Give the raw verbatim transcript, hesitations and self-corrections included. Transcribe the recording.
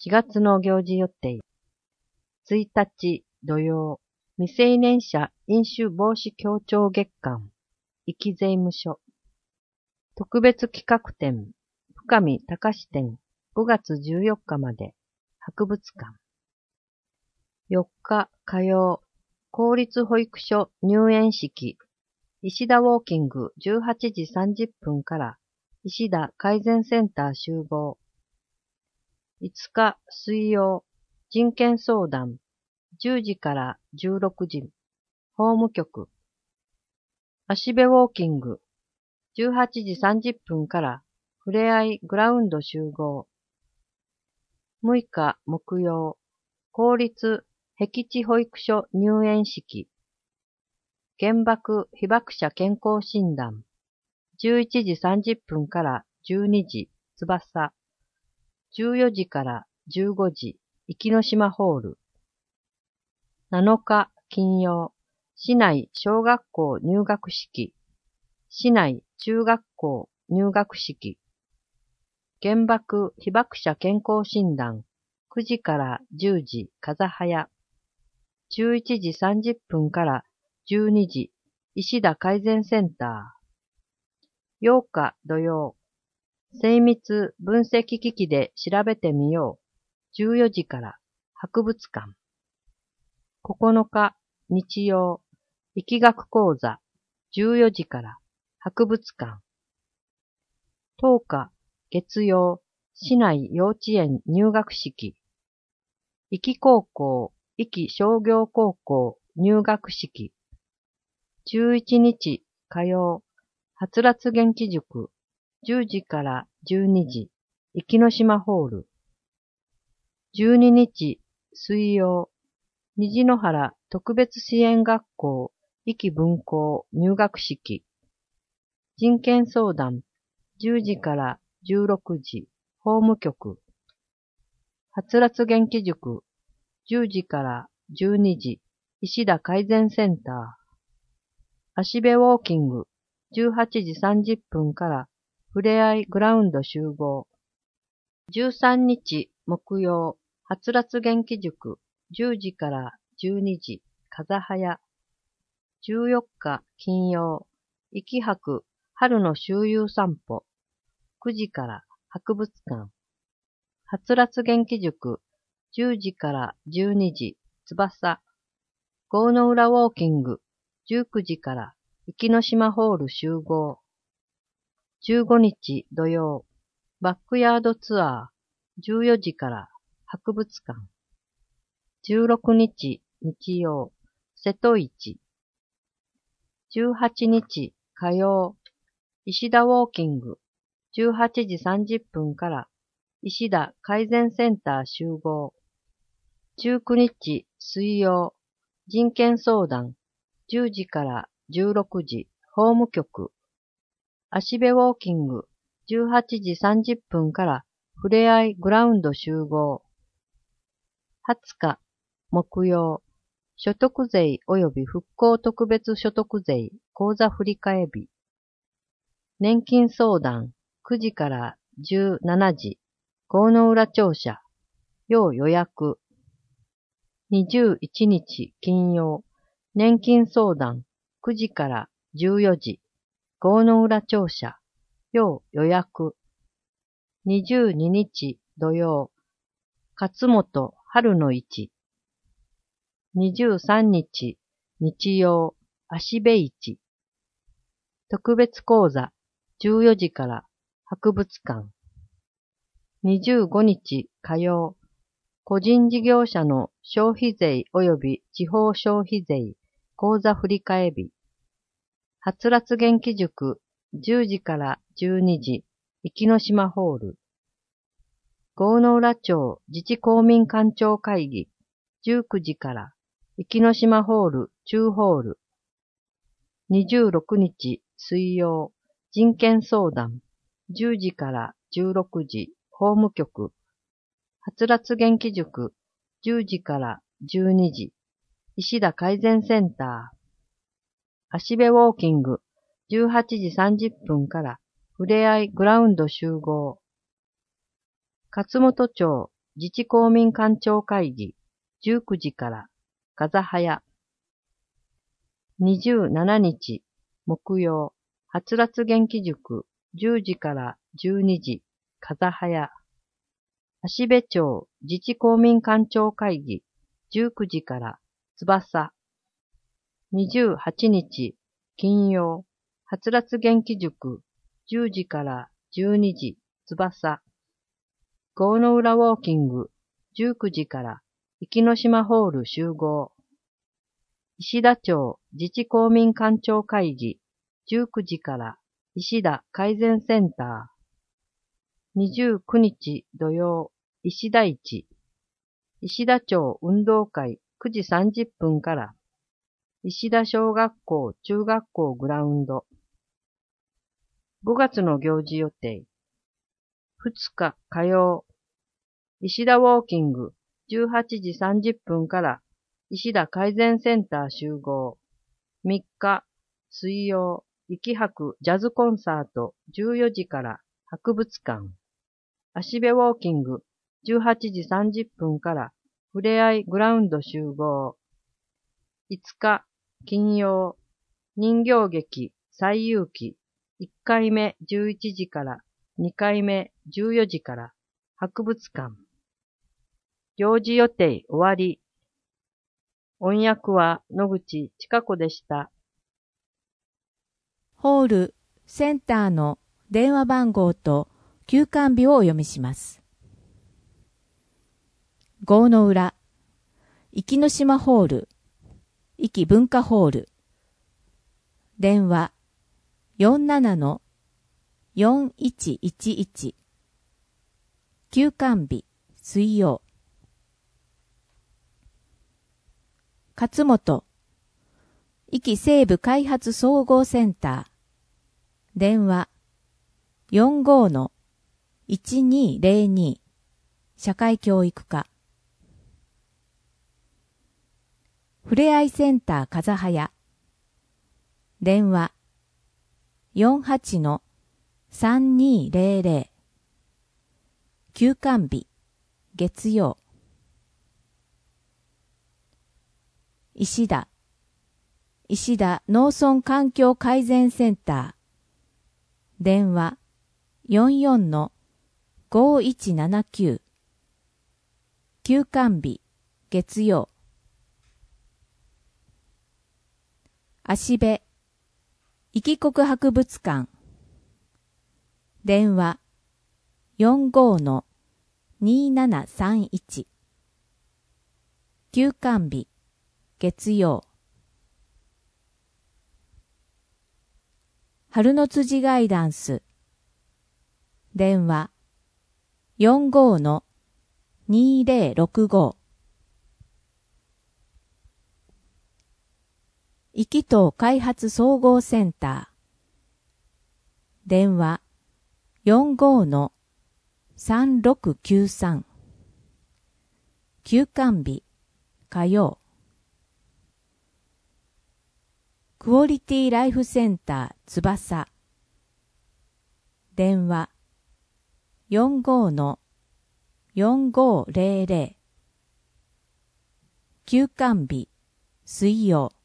しがつの行事予定。ついたち土曜、未成年者飲酒防止協調月間、壱岐税務署。特別企画展、深見隆展、ごがつじゅうよっかまで、博物館。よっか火曜、公立保育所入園式、石田ウォーキングじゅうはちじさんじゅっぷんから石田改善センター集合。いつか水曜、人権相談じゅうじからじゅうろくじ、法務局。芦部ウォーキングじゅうはちじさんじゅっぷんからふれあいグラウンド集合。むいか木曜、公立僻地保育所入園式。原爆被爆者健康診断。じゅういちじさんじゅっぷんからじゅうにじ、翼。じゅうよじからじゅうごじ、壱岐島ホール。なのか金曜、市内小学校入学式。市内中学校入学式。原爆被爆者健康診断。くじからじゅうじ、風早。じゅういちじさんじゅっぷんからじゅうにじ、石田改善センター。ようか土曜、精密分析機器で調べてみよう。じゅうよじから博物館。ここのか日曜、力学講座じゅうよじから博物館。とおか月曜、市内幼稚園入学式。壱岐高校、壱岐商業高校入学式。じゅういちにち火曜、はつらつ元気塾じゅうじからじゅうにじ、壱岐島ホール。じゅうににち水曜、虹の原特別支援学校壱岐分校入学式。人権相談じゅうじからじゅうろくじ、法務局。はつらつ元気塾じゅうじからじゅうにじ、石田改善センター。芦部ウォーキングじゅうはちじさんじゅっぷんからふれあいグラウンド集合。じゅうさんにち木曜、はつらつ元気塾じゅうじからじゅうにじ、風早。じゅうよっか金曜、壱岐博春の周遊散歩。くじから博物館。はつらつ元気塾じゅうじからじゅうにじ、翼。郷の浦ウォーキングじゅうくじから壱岐島ホール集合。じゅうごにち土曜、バックヤードツアーじゅうよじから博物館。じゅうろくにち日曜、瀬戸市。じゅうはちにち火曜、石田ウォーキングじゅうはちじさんじゅっぷんから石田改善センター集合。じゅうくにち水曜、人権相談じゅうじからじゅうろくじ、法務局。芦部ウォーキングじゅうはちじさんじゅっぷんからふれあいグラウンド集合。はつか木曜、所得税及び復興特別所得税口座振替日。年金相談くじからじゅうしちじ、郷の浦庁舎。要予約。にじゅういちにち金曜、年金相談くじからじゅうよじ、郷の浦庁舎。要予約。にじゅうににち土曜、勝本春の市。にじゅうさんにち日曜、芦部市。特別講座じゅうよじから博物館。にじゅうごにち火曜、個人事業者の消費税及び地方消費税口座振替日。はつらつ元気塾じゅうじからじゅうにじ、壱岐島ホール。郷の浦町自治公民官庁会議じゅうくじから壱岐島ホール中ホール。にじゅうろくにち水曜、人権相談じゅうじからじゅうろくじ、法務局。はつらつ元気塾じゅうじからじゅうにじ、石田改善センター。芦部ウォーキングじゅうはちじさんじゅっぷんからふれあいグラウンド集合。勝本町自治公民官庁会議じゅうくじから風早。にじゅうしちにち木曜、はつらつ元気塾じゅうじからじゅうにじ風早。芦部町自治公民官庁会議じゅうくじから翼。にじゅうはちにち金曜、はつらつ元気塾じゅうじからじゅうにじ翼。郷の浦ウォーキングじゅうくじから壱岐島ホール集合。石田町自治公民官庁会議じゅうくじから石田改善センター。にじゅうくにち土曜、石田市。石田町運動会くじさんじゅっぷんから石田小学校中学校グラウンド。ごがつの行事予定。ふつか火曜、石田ウォーキングじゅうはちじさんじゅっぷんから石田改善センター集合。みっか水曜、壱岐博ジャズコンサートじゅうよじから博物館。芦部ウォーキングじゅうはちじさんじゅっぷんからふれあいグラウンド集合。いつか金曜、人形劇西遊記いっかいめじゅういちじからにかいめじゅうよじから博物館。行事予定終わり。音訳は野口千佳子でした。 ホールセンターの電話番号と休館日をお読みします。郷の浦、壱岐島ホール、壱岐文化ホール。電話 よんななのよんいちいちいち。休館日水曜。勝本、壱岐西部開発総合センター。電話 よんごのいちにーぜろに。社会教育課。ふれあいセンター風早。電話 よんはちのさんにーぜろぜろ。休館日月曜。石田、石田農村環境改善センター。電話 よんよんのごいちななきゅう。休館日月曜。芦部、壱岐国博物館。電話よんごのにーななさんいち。休館日月曜。春の辻ガイダンス。電話よんごのにーぜろろくご。壱岐島開発総合センター。電話よんごのさんろくきゅうさん。休館日火曜。クオリティライフセンター翼。電話よんごのよんごぜろぜろ。休館日水曜。